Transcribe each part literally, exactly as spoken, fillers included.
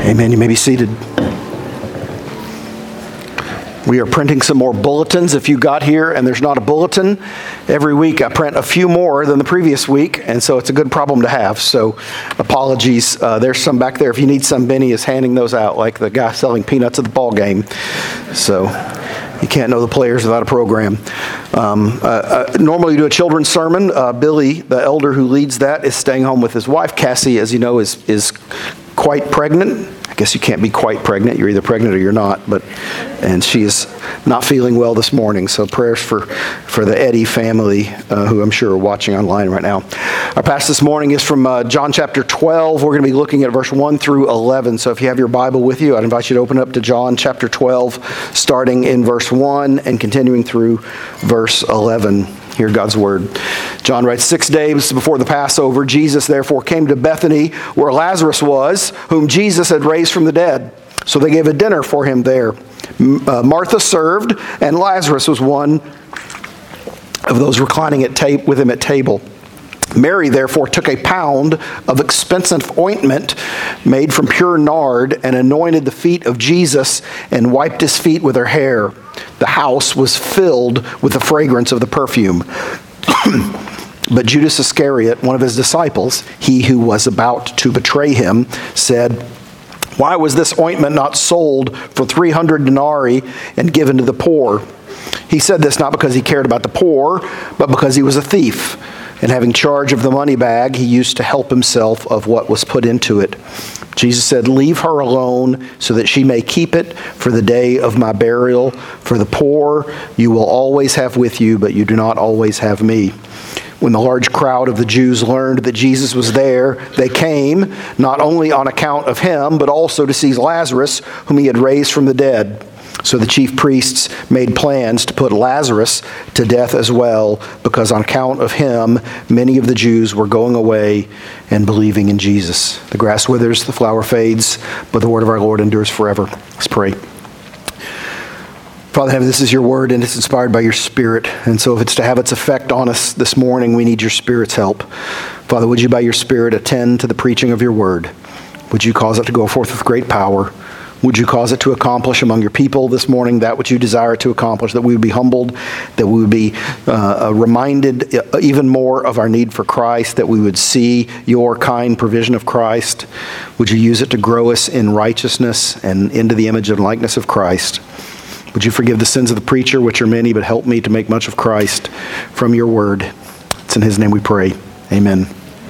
Amen. You may be seated. We are printing some more bulletins. If you got here and there's not a bulletin, every week I print a few more than the previous week, and so it's a good problem to have. So apologies. Uh, there's some back there. If you need some, Benny is handing those out like the guy selling peanuts at the ball game. So you can't know the players without a program. Um, uh, uh, normally we do a children's sermon. Uh, Billy, the elder who leads that, is staying home with his wife. Cassie, as you know, is is quite pregnant. I guess you can't be quite pregnant. You're either pregnant or you're not. But and she is not feeling well this morning. So prayers for, for the Eddy family, uh, who I'm sure are watching online right now. Our passage this morning is from uh, John chapter twelve. We're going to be looking at verse one through eleven. So if you have your Bible with you, I'd invite you to open up to John chapter twelve, starting in verse one and continuing through verse eleven. Hear God's word. John writes, Six days before the Passover, Jesus therefore came to Bethany, where Lazarus was, whom Jesus had raised from the dead. So they gave a dinner for him there. Uh, Martha served, and Lazarus was one of those reclining at ta- with him at table. Mary therefore took a pound of expensive ointment made from pure nard and anointed the feet of Jesus and wiped his feet with her hair. The house was filled with the fragrance of the perfume. But Judas Iscariot, one of his disciples, he who was about to betray him, said, Why was this ointment not sold for three hundred denarii and given to the poor? He said this not because he cared about the poor, but because he was a thief. And having charge of the money bag, he used to help himself of what was put into it. Jesus said, Leave her alone so that she may keep it for the day of my burial. For the poor you will always have with you, but you do not always have me. When the large crowd of the Jews learned that Jesus was there, they came, not only on account of him, but also to see Lazarus, whom he had raised from the dead. So the chief priests made plans to put Lazarus to death as well, because on account of him, many of the Jews were going away and believing in Jesus. The grass withers, the flower fades, but the word of our Lord endures forever. Let's pray. Father in heaven, this is your word, and it's inspired by your Spirit. And so if it's to have its effect on us this morning, we need your Spirit's help. Father, would you by your Spirit attend to the preaching of your word? Would you cause it to go forth with great power? Would you cause it to accomplish among your people this morning that which you desire it to accomplish, that we would be humbled, that we would be uh, reminded even more of our need for Christ, that we would see your kind provision of Christ? Would you use it to grow us in righteousness and into the image and likeness of Christ? Would you forgive the sins of the preacher, which are many, but help me to make much of Christ from your word? It's in his name we pray. Amen.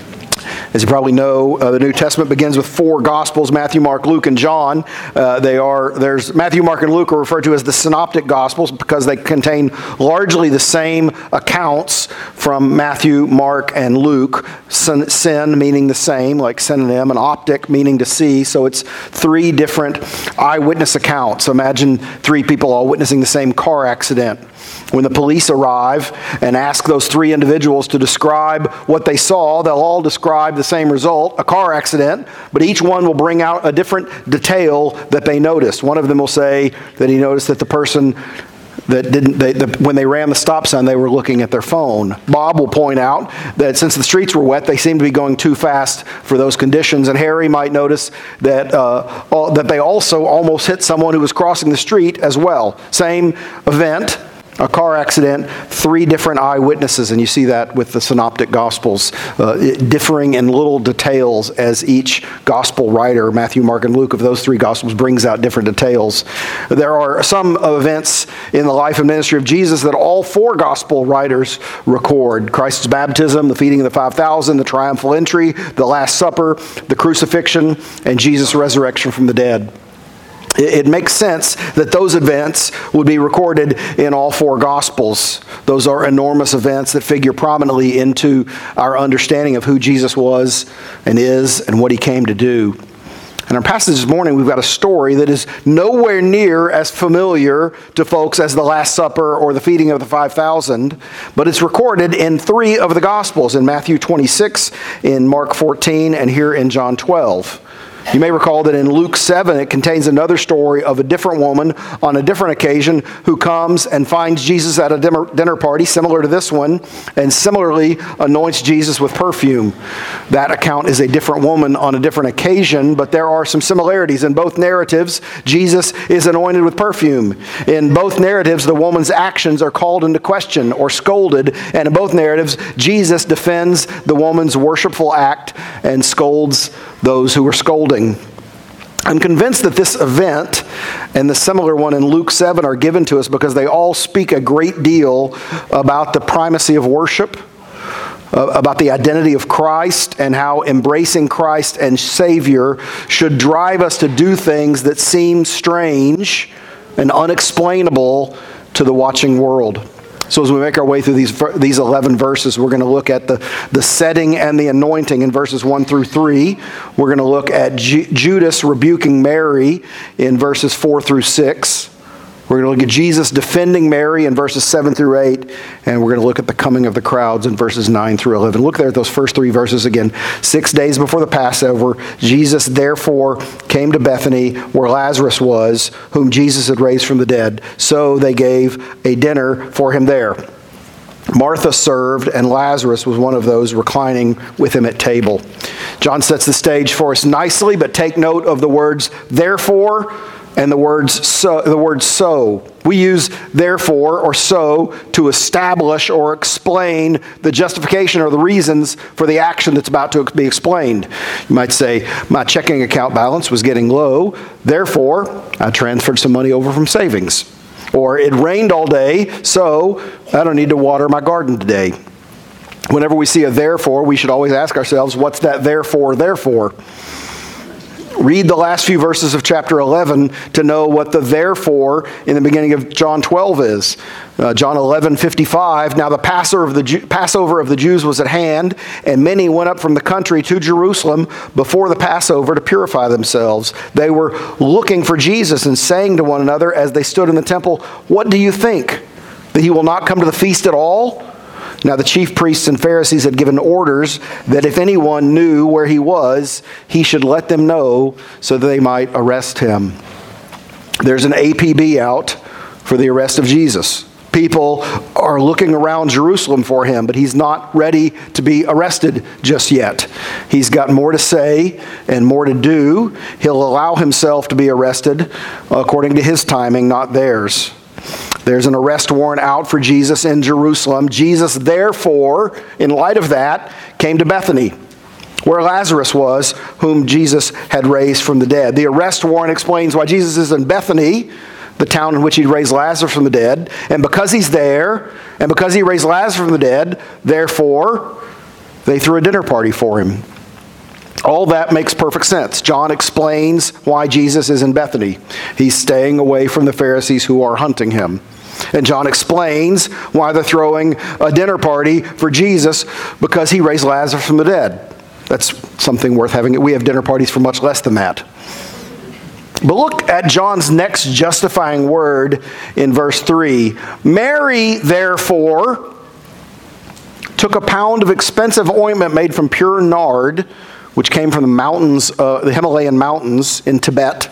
As you probably know, uh, the New Testament begins with four Gospels, Matthew, Mark, Luke, and John. Uh, they are, there's Matthew, Mark, and Luke are referred to as the Synoptic Gospels because they contain largely the same accounts from Matthew, Mark, and Luke. Sin, sin meaning the same, like synonym, and optic meaning to see. So it's three different eyewitness accounts. So imagine three people all witnessing the same car accident. When the police arrive and ask those three individuals to describe what they saw, they'll all describe the same result, a car accident, but each one will bring out a different detail that they noticed. One of them will say that he noticed that the person that didn't, they, the, when they ran the stop sign, they were looking at their phone. Bob will point out that since the streets were wet, they seemed to be going too fast for those conditions. And Harry might notice that uh, all, that they also almost hit someone who was crossing the street as well. Same event. A car accident, three different eyewitnesses, and you see that with the Synoptic Gospels, uh, differing in little details as each Gospel writer, Matthew, Mark, and Luke, of those three Gospels brings out different details. There are some events in the life and ministry of Jesus that all four Gospel writers record. Christ's baptism, the feeding of the five thousand, the triumphal entry, the Last Supper, the crucifixion, and Jesus' resurrection from the dead. It makes sense that those events would be recorded in all four Gospels. Those are enormous events that figure prominently into our understanding of who Jesus was and is and what he came to do. In our passage this morning, we've got a story that is nowhere near as familiar to folks as the Last Supper or the feeding of the five thousand, but it's recorded in three of the Gospels, in Matthew twenty-six, in Mark fourteen, and here in John twelve. You may recall that in Luke seven, it contains another story of a different woman on a different occasion who comes and finds Jesus at a dinner, dinner party similar to this one, and similarly anoints Jesus with perfume. That account is a different woman on a different occasion, but there are some similarities. In both narratives, Jesus is anointed with perfume. In both narratives, the woman's actions are called into question or scolded, and in both narratives, Jesus defends the woman's worshipful act and scolds those who are scolding. I'm convinced that this event and the similar one in Luke seven are given to us because they all speak a great deal about the primacy of worship, uh, about the identity of Christ, and how embracing Christ and Savior should drive us to do things that seem strange and unexplainable to the watching world. So as we make our way through these these eleven verses, we're going to look at the, the setting and the anointing in verses one through three. We're going to look at Ju- Judas rebuking Mary in verses four through six. We're going to look at Jesus defending Mary in verses seven through eight. And we're going to look at the coming of the crowds in verses nine through eleven. Look there at those first three verses again. Six days before the Passover, Jesus therefore came to Bethany where Lazarus was, whom Jesus had raised from the dead. So they gave a dinner for him there. Martha served, and Lazarus was one of those reclining with him at table. John sets the stage for us nicely, but take note of the words therefore and the words so. The word so. We use therefore or so to establish or explain the justification or the reasons for the action that's about to be explained. You might say, my checking account balance was getting low, therefore I transferred some money over from savings. Or it rained all day, so I don't need to water my garden today. Whenever we see a therefore, we should always ask ourselves, what's that therefore, therefore? Read the last few verses of chapter eleven to know what the therefore in the beginning of John twelve is. Uh, John eleven fifty-five, now the Passover of the, Jew, Passover of the Jews was at hand, and many went up from the country to Jerusalem before the Passover to purify themselves. They were looking for Jesus and saying to one another as they stood in the temple, what do you think? That he will not come to the feast at all? Now the chief priests and Pharisees had given orders that if anyone knew where he was, he should let them know so that they might arrest him. There's an A P B out for the arrest of Jesus. People are looking around Jerusalem for him, but he's not ready to be arrested just yet. He's got more to say and more to do. He'll allow himself to be arrested according to his timing, not theirs. There's an arrest warrant out for Jesus in Jerusalem. Jesus, therefore, in light of that, came to Bethany, where Lazarus was, whom Jesus had raised from the dead. The arrest warrant explains why Jesus is in Bethany, the town in which he raised Lazarus from the dead. And because he's there, and because he raised Lazarus from the dead, therefore, they threw a dinner party for him. All that makes perfect sense. John explains why Jesus is in Bethany. He's staying away from the Pharisees who are hunting him. And John explains why they're throwing a dinner party for Jesus, because he raised Lazarus from the dead. That's something worth having. We have dinner parties for much less than that. But look at John's next justifying word in verse three. Mary, therefore, took a pound of expensive ointment made from pure nard, which came from the mountains, uh, the Himalayan mountains in Tibet.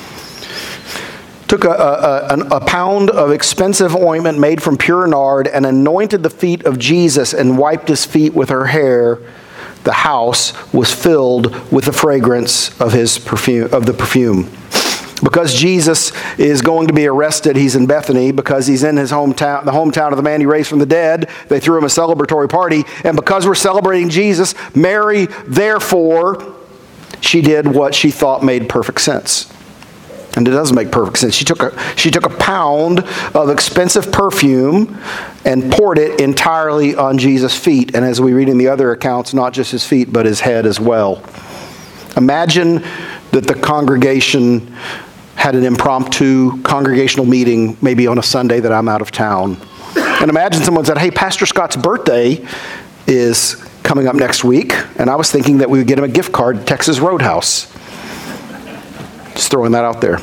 Took a, a, a, a pound of expensive ointment made from pure nard and anointed the feet of Jesus and wiped his feet with her hair. The house was filled with the fragrance of his perfume, of the perfume. Because Jesus is going to be arrested, he's in Bethany. Because he's in his hometown, the hometown of the man he raised from the dead, they threw him a celebratory party. And because we're celebrating Jesus, Mary, therefore, she did what she thought made perfect sense. And it does make perfect sense. She took a, she took a pound of expensive perfume and poured it entirely on Jesus' feet. And as we read in the other accounts, not just his feet, but his head as well. Imagine that the congregation had an impromptu congregational meeting, maybe on a Sunday that I'm out of town. And imagine someone said, hey, Pastor Scott's birthday is coming up next week, and I was thinking that we would get him a gift card to Texas Roadhouse. Just throwing that out there.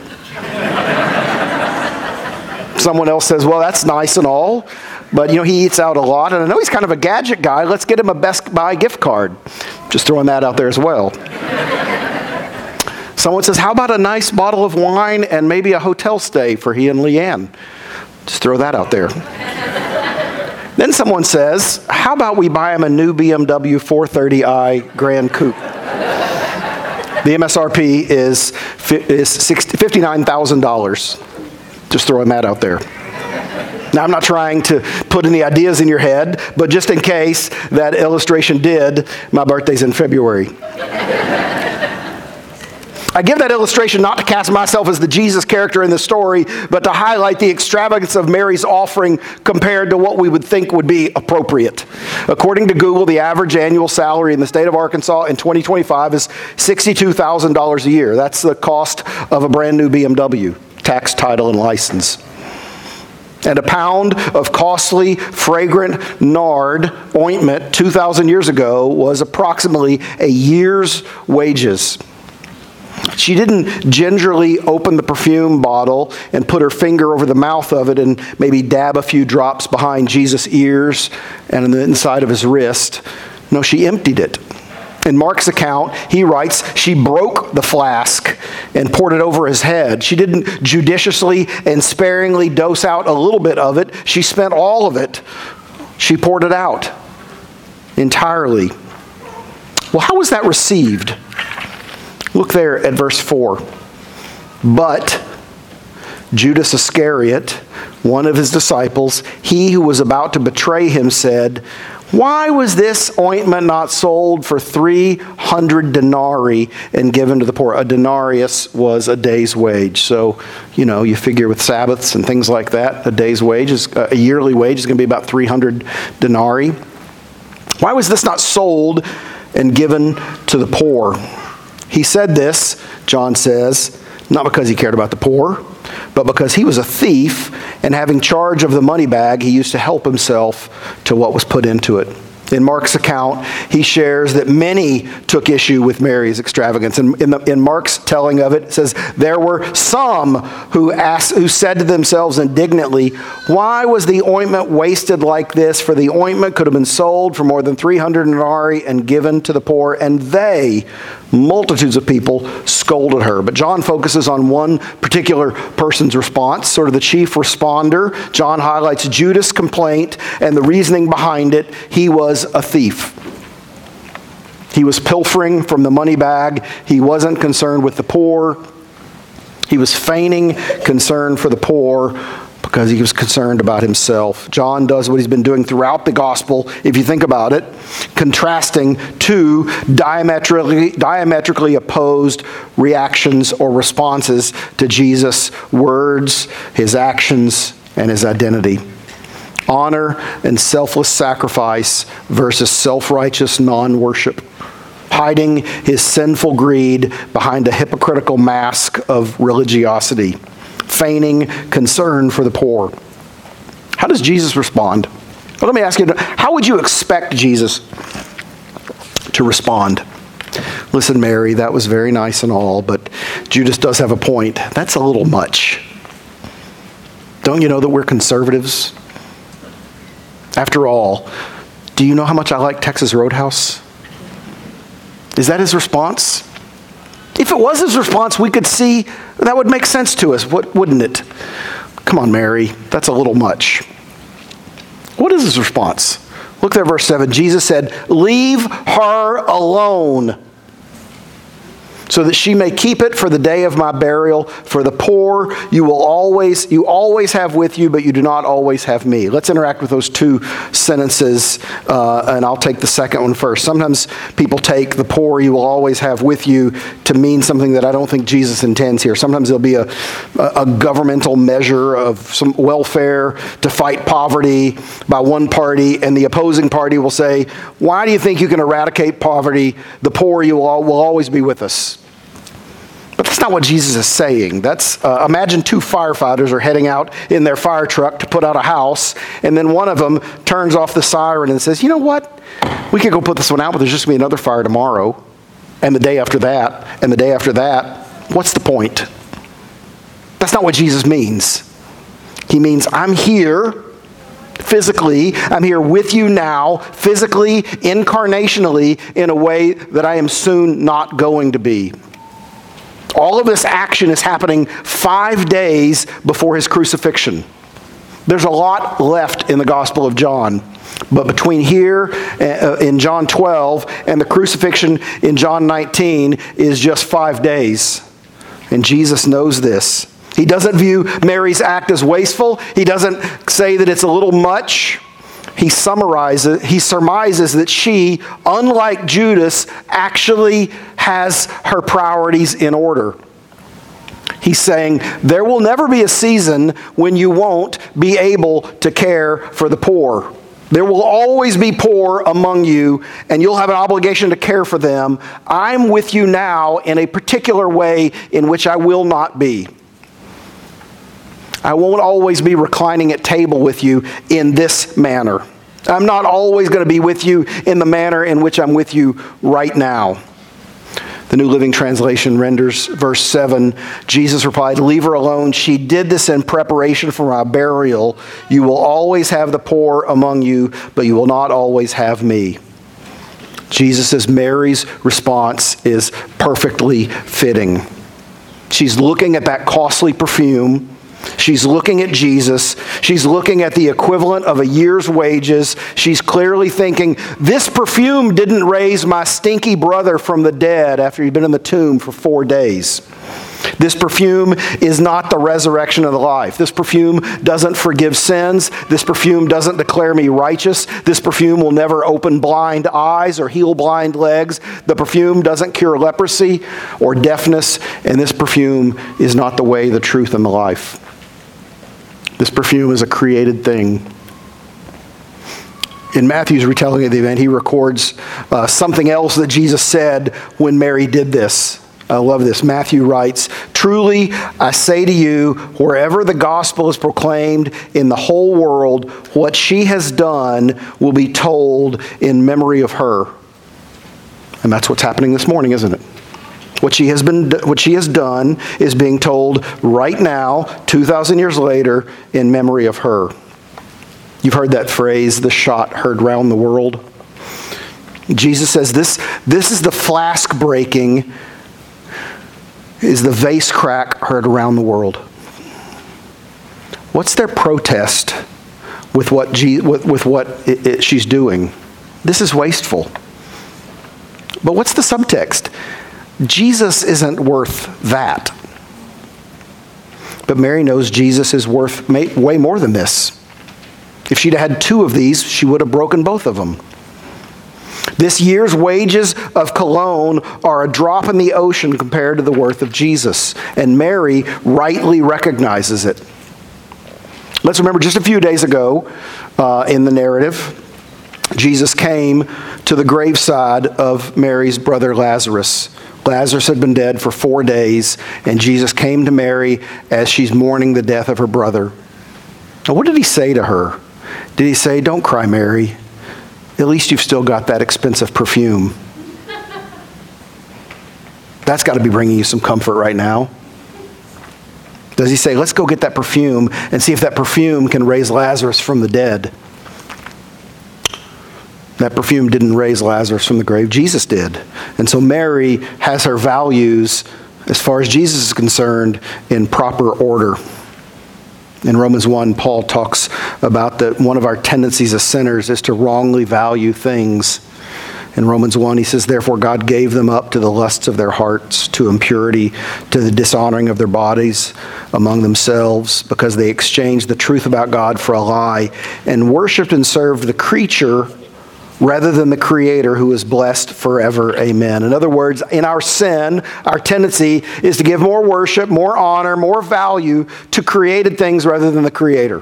Someone else says, well, that's nice and all, but you know, he eats out a lot, and I know he's kind of a gadget guy. Let's get him a Best Buy gift card. Just throwing that out there as well. Someone says, how about a nice bottle of wine and maybe a hotel stay for he and Leanne? Just throw that out there. Then someone says, how about we buy him a new B M W four thirty i Grand Coupe? The M S R P is is fifty-nine thousand dollars. Just throwing that out there. Now, I'm not trying to put any ideas in your head, but just in case that illustration did, my birthday's in February. I give that illustration not to cast myself as the Jesus character in the story, but to highlight the extravagance of Mary's offering compared to what we would think would be appropriate. According to Google, the average annual salary in the state of Arkansas in twenty twenty-five is sixty-two thousand dollars a year. That's the cost of a brand new B M W, tax, title, and license. And a pound of costly, fragrant nard ointment two thousand years ago was approximately a year's wages. She didn't gingerly open the perfume bottle and put her finger over the mouth of it and maybe dab a few drops behind Jesus' ears and in the inside of his wrist. No, she emptied it. In Mark's account, he writes, she broke the flask and poured it over his head. She didn't judiciously and sparingly dose out a little bit of it. She spent all of it. She poured it out entirely. Well, how was that received? Look there at verse four. But Judas Iscariot, one of his disciples, he who was about to betray him, said, why was this ointment not sold for three hundred denarii and given to the poor? A denarius was a day's wage. So, you know, you figure with Sabbaths and things like that, a day's wage, is a yearly wage is going to be about three hundred denarii. Why was this not sold and given to the poor? He said this, John says, not because he cared about the poor, but because he was a thief, and having charge of the money bag, he used to help himself to what was put into it. In Mark's account, he shares that many took issue with Mary's extravagance. And in, the, in Mark's telling of it, it says, there were some who asked, who said to themselves indignantly, why was the ointment wasted like this? For the ointment could have been sold for more than three hundred denarii and given to the poor. And they, multitudes of people, scolded her. But John focuses on one particular person's response, sort of the chief responder. John highlights Judas' complaint and the reasoning behind it. He was a thief. He was pilfering from the money bag. He wasn't concerned with the poor. He was feigning concern for the poor because he was concerned about himself. John does what he's been doing throughout the gospel, if you think about it, contrasting two diametrically, diametrically opposed reactions or responses to Jesus' words, his actions, and his identity. Honor and selfless sacrifice versus self-righteous non-worship. Hiding his sinful greed behind a hypocritical mask of religiosity. Feigning concern for the poor. How does Jesus respond? Well, let me ask you, how would you expect Jesus to respond? Listen, Mary, that was very nice and all, but Judas does have a point. That's a little much. Don't you know that we're conservatives? After all, do you know how much I like Texas Roadhouse? Is that his response? If it was his response, we could see that would make sense to us, wouldn't it? Come on, Mary, that's a little much. What is his response? Look there, verse seven. Jesus said, leave her alone, so that she may keep it for the day of my burial. For the poor you will always, you always have with you, but you do not always have me. Let's interact with those two sentences, uh, and I'll take the second one first. Sometimes people take the poor you will always have with you to mean something that I don't think Jesus intends here. Sometimes there'll be a, a governmental measure of some welfare to fight poverty by one party, and the opposing party will say, why do you think you can eradicate poverty? The poor you will, will always be with us. But that's not what Jesus is saying. That's uh, imagine two firefighters are heading out in their fire truck to put out a house, and then one of them turns off the siren and says, you know what? We could go put this one out, but there's just going to be another fire tomorrow, and the day after that, and the day after that. What's the point? That's not what Jesus means. He means, I'm here physically. I'm here with you now, physically, incarnationally, in a way that I am soon not going to be. All of this action is happening five days before his crucifixion. There's a lot left in the Gospel of John. But between here in John twelve and the crucifixion in John nineteen is just five days. And Jesus knows this. He doesn't view Mary's act as wasteful. He doesn't say that it's a little much. He summarizes, he surmises that she, unlike Judas, actually has her priorities in order. He's saying, there will never be a season when you won't be able to care for the poor. There will always be poor among you, and you'll have an obligation to care for them. I'm with you now in a particular way in which I will not be. I won't always be reclining at table with you in this manner. I'm not always going to be with you in the manner in which I'm with you right now. The New Living Translation renders verse seven, Jesus replied, "Leave her alone. She did this in preparation for my burial. You will always have the poor among you, but you will not always have me." Jesus says Mary's response is perfectly fitting. She's looking at that costly perfume. She's looking at Jesus. She's looking at the equivalent of a year's wages. She's clearly thinking, this perfume didn't raise my stinky brother from the dead after he'd been in the tomb for four days. This perfume is not the resurrection of the life. This perfume doesn't forgive sins. This perfume doesn't declare me righteous. This perfume will never open blind eyes or heal blind legs. The perfume doesn't cure leprosy or deafness. And this perfume is not the way, the truth, and the life. This perfume is a created thing. In Matthew's retelling of the event, he records uh, something else that Jesus said when Mary did this. I love this. Matthew writes, "Truly, I say to you, wherever the gospel is proclaimed in the whole world, what she has done will be told in memory of her." And that's what's happening this morning, isn't it? What she has been, what she has done is being told right now, two thousand years later, in memory of her. You've heard that phrase, the shot heard round the world. Jesus says this, this is the flask breaking, is the vase crack heard around the world. What's their protest with what, Je- with, with what it, it, she's doing? This is wasteful. But what's the subtext? Jesus isn't worth that. But Mary knows Jesus is worth way more than this. If she'd had two of these, she would have broken both of them. This year's wages of cologne are a drop in the ocean compared to the worth of Jesus. And Mary rightly recognizes it. Let's remember just a few days ago uh, in the narrative, Jesus came to the graveside of Mary's brother Lazarus. Lazarus had been dead for four days, and Jesus came to Mary as she's mourning the death of her brother. Now, what did he say to her? Did he say, "Don't cry, Mary. At least you've still got that expensive perfume"? That's got to be bringing you some comfort right now. Does he say, "Let's go get that perfume and see if that perfume can raise Lazarus from the dead"? That perfume didn't raise Lazarus from the grave. Jesus did. And so Mary has her values, as far as Jesus is concerned, in proper order. In Romans one, Paul talks about that one of our tendencies as sinners is to wrongly value things. In Romans one, he says, "Therefore God gave them up to the lusts of their hearts, to impurity, to the dishonoring of their bodies among themselves, because they exchanged the truth about God for a lie, and worshipped and served the creature rather than the Creator, who is blessed forever. Amen." In other words, in our sin, our tendency is to give more worship, more honor, more value to created things rather than the Creator.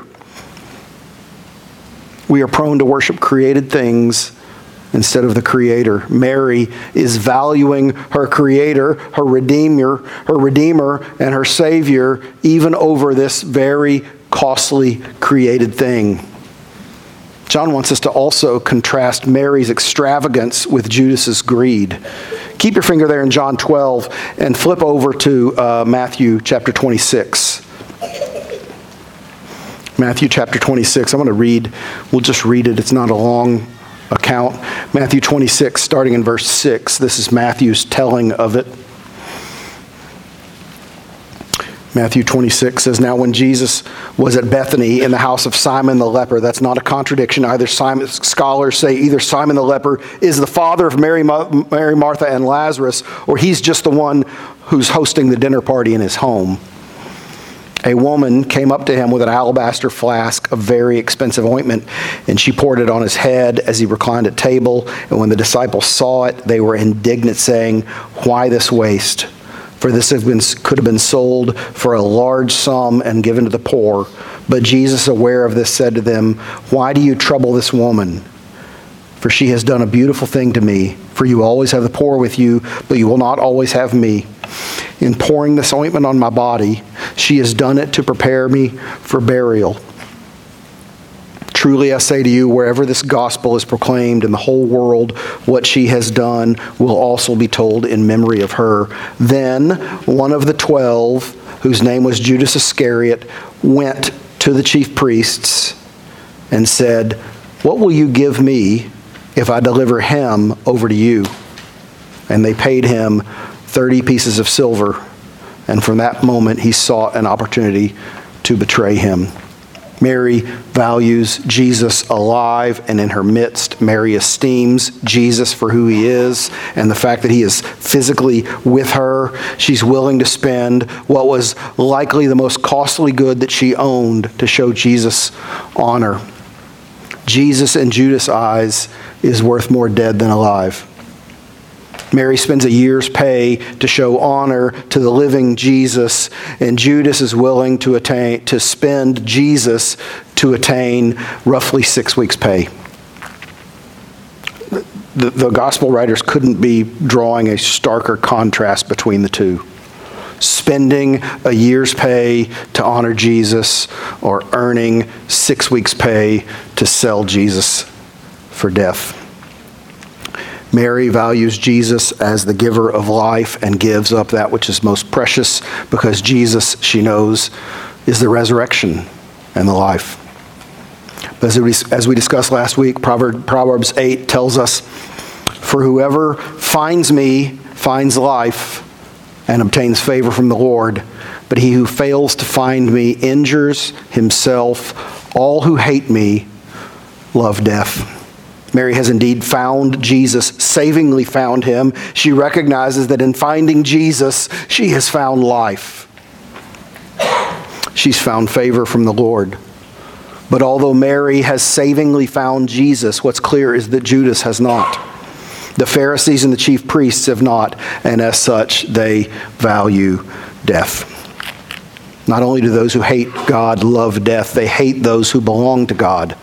We are prone to worship created things instead of the Creator. Mary is valuing her Creator, her Redeemer, her Redeemer, and her Savior even over this very costly created thing. John wants us to also contrast Mary's extravagance with Judas's greed. Keep your finger there in John twelve and flip over to uh, Matthew chapter twenty-six. Matthew chapter twenty-six. I'm going to read. We'll just read it. It's not a long account. Matthew twenty-six, starting in verse six. This is Matthew's telling of it. Matthew twenty-six says, now when Jesus was at Bethany in the house of Simon the leper, that's not a contradiction. Either Simon, scholars say either Simon the leper is the father of Mary, Mary, Martha, and Lazarus, or he's just the one who's hosting the dinner party in his home. A woman came up to him with an alabaster flask of very expensive ointment, and she poured it on his head as he reclined at table. And when the disciples saw it, they were indignant, saying, why this waste? For this have been, could have been sold for a large sum and given to the poor. But Jesus, aware of this, said to them, why do you trouble this woman? For she has done a beautiful thing to me. For you always have the poor with you, but you will not always have me. In pouring this ointment on my body, she has done it to prepare me for burial. Truly I say to you, wherever this gospel is proclaimed in the whole world, what she has done will also be told in memory of her. Then one of the twelve, whose name was Judas Iscariot, went to the chief priests and said, what will you give me if I deliver him over to you? And they paid him thirty pieces of silver. And from that moment he sought an opportunity to betray him. Mary values Jesus alive and in her midst. Mary esteems Jesus for who he is and the fact that he is physically with her. She's willing to spend what was likely the most costly good that she owned to show Jesus honor. Jesus in Judas' eyes is worth more dead than alive. Mary spends a year's pay to show honor to the living Jesus, and Judas is willing to attain to spend Jesus to attain roughly six weeks' pay. The, the gospel writers couldn't be drawing a starker contrast between the two. Spending a year's pay to honor Jesus, or earning six weeks' pay to sell Jesus for death. Mary values Jesus as the giver of life and gives up that which is most precious because Jesus, she knows, is the resurrection and the life. But as we, as we discussed last week, Proverbs eight tells us, for whoever finds me finds life and obtains favor from the Lord, but he who fails to find me injures himself. All who hate me love death. Mary has indeed found Jesus, savingly found him. She recognizes that in finding Jesus, she has found life. She's found favor from the Lord. But although Mary has savingly found Jesus, what's clear is that Judas has not. The Pharisees and the chief priests have not, and as such, they value death. Not only do those who hate God love death, they hate those who belong to God.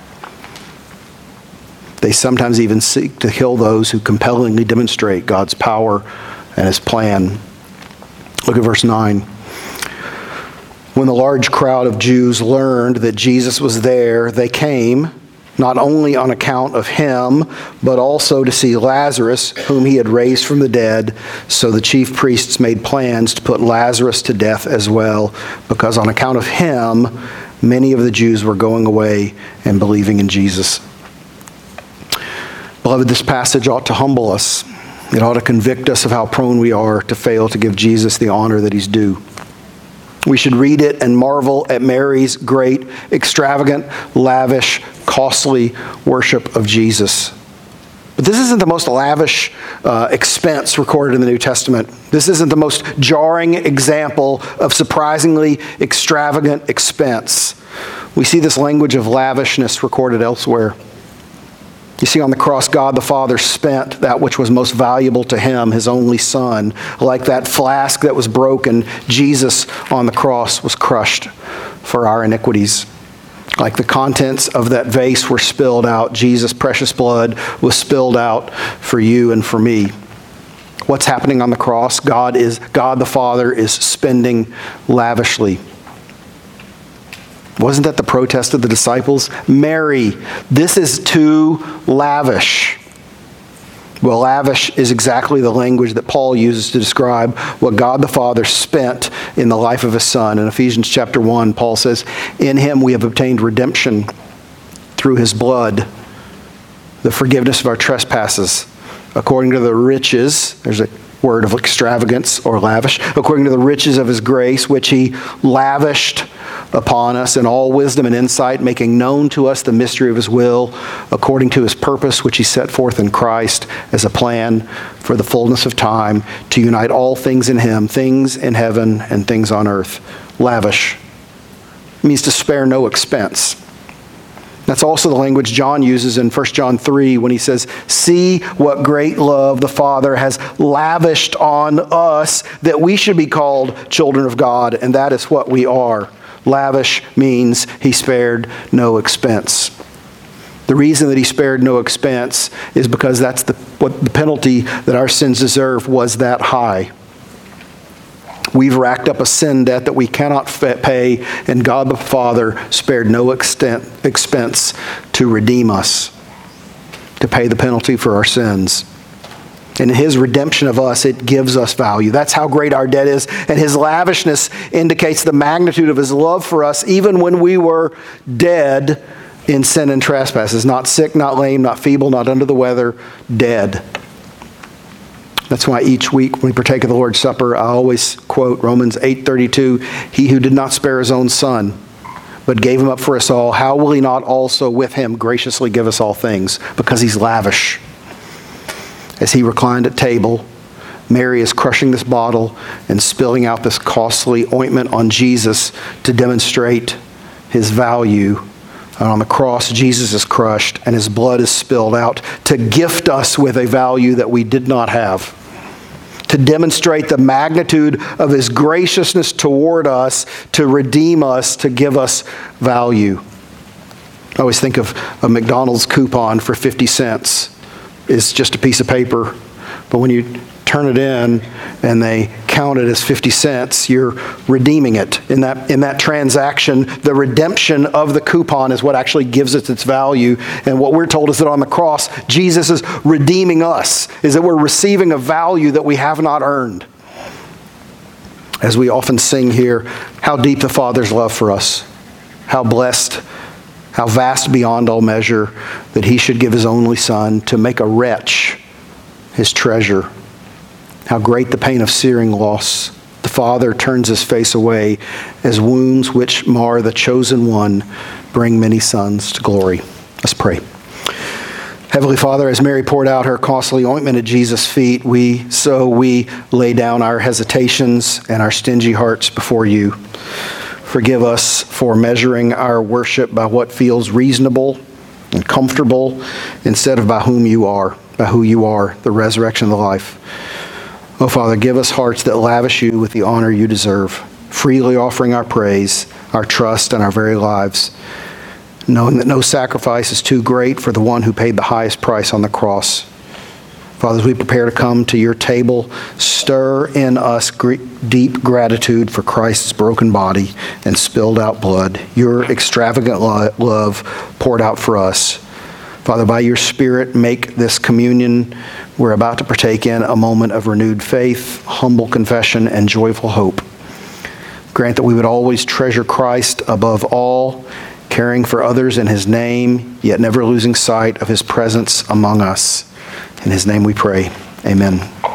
They sometimes even seek to kill those who compellingly demonstrate God's power and his plan. Look at verse nine. When the large crowd of Jews learned that Jesus was there, they came, not only on account of him, but also to see Lazarus, whom he had raised from the dead. So the chief priests made plans to put Lazarus to death as well, because on account of him, many of the Jews were going away and believing in Jesus. Beloved, this passage ought to humble us. It ought to convict us of how prone we are to fail to give Jesus the honor that he's due. We should read it and marvel at Mary's great, extravagant, lavish, costly worship of Jesus. But this isn't the most lavish uh, expense recorded in the New Testament. This isn't the most jarring example of surprisingly extravagant expense. We see this language of lavishness recorded elsewhere. You see, on the cross, God the Father spent that which was most valuable to him, his only Son. Like that flask that was broken, Jesus on the cross was crushed for our iniquities. Like the contents of that vase were spilled out, Jesus' precious blood was spilled out for you and for me. What's happening on the cross? God is God the Father is spending lavishly. Wasn't that the protest of the disciples? Mary, this is too lavish. Well, lavish is exactly the language that Paul uses to describe what God the Father spent in the life of his Son. In Ephesians chapter one, Paul says, in him we have obtained redemption through his blood, the forgiveness of our trespasses, according to the riches, there's a word of extravagance or lavish, according to the riches of his grace, which he lavished upon us in all wisdom and insight, making known to us the mystery of his will, according to his purpose, which he set forth in Christ as a plan for the fullness of time, to unite all things in him, things in heaven and things on earth. Lavish means to spare no expense. That's also the language John uses in First John three when he says, "See what great love the Father has lavished on us, that we should be called children of God," and that is what we are. Lavish means he spared no expense. The reason that he spared no expense is because that's the what the penalty that our sins deserve was that high. We've racked up a sin debt that we cannot pay, and God the Father spared no extent, expense to redeem us, to pay the penalty for our sins. And in his redemption of us, it gives us value. That's how great our debt is. And his lavishness indicates the magnitude of his love for us, even when we were dead in sin and trespasses. Not sick, not lame, not feeble, not under the weather, dead. That's why each week when we partake of the Lord's Supper, I always quote Romans eight thirty-two, "He who did not spare his own son, but gave him up for us all, how will he not also with him graciously give us all things?" Because he's lavish. As he reclined at table, Mary is crushing this bottle and spilling out this costly ointment on Jesus to demonstrate his value. And on the cross, Jesus is crushed and his blood is spilled out to gift us with a value that we did not have. To demonstrate the magnitude of his graciousness toward us, to redeem us, to give us value. I always think of a McDonald's coupon for fifty cents. It's just a piece of paper, but when you turn it in and they count it as fifty cents, you're redeeming it. In that, in that transaction, the redemption of the coupon is what actually gives it its value. And what we're told is that on the cross, Jesus is redeeming us, is that we're receiving a value that we have not earned. As we often sing here, how deep the Father's love for us, how blessed, how vast beyond all measure, that he should give his only Son to make a wretch his treasure. How great the pain of searing loss. The Father turns his face away as wounds which mar the chosen one bring many sons to glory. Let's pray. Heavenly Father, as Mary poured out her costly ointment at Jesus' feet, we so we lay down our hesitations and our stingy hearts before you. Forgive us for measuring our worship by what feels reasonable and comfortable instead of by whom you are, by who you are, the resurrection and the life. Oh, Father, give us hearts that lavish you with the honor you deserve, freely offering our praise, our trust, and our very lives, knowing that no sacrifice is too great for the one who paid the highest price on the cross. Father, as we prepare to come to your table, stir in us deep gratitude for Christ's broken body and spilled out blood, your extravagant love poured out for us. Father, by your Spirit, make this communion we're about to partake in a moment of renewed faith, humble confession, and joyful hope. Grant that we would always treasure Christ above all, caring for others in his name, yet never losing sight of his presence among us. In his name we pray. Amen.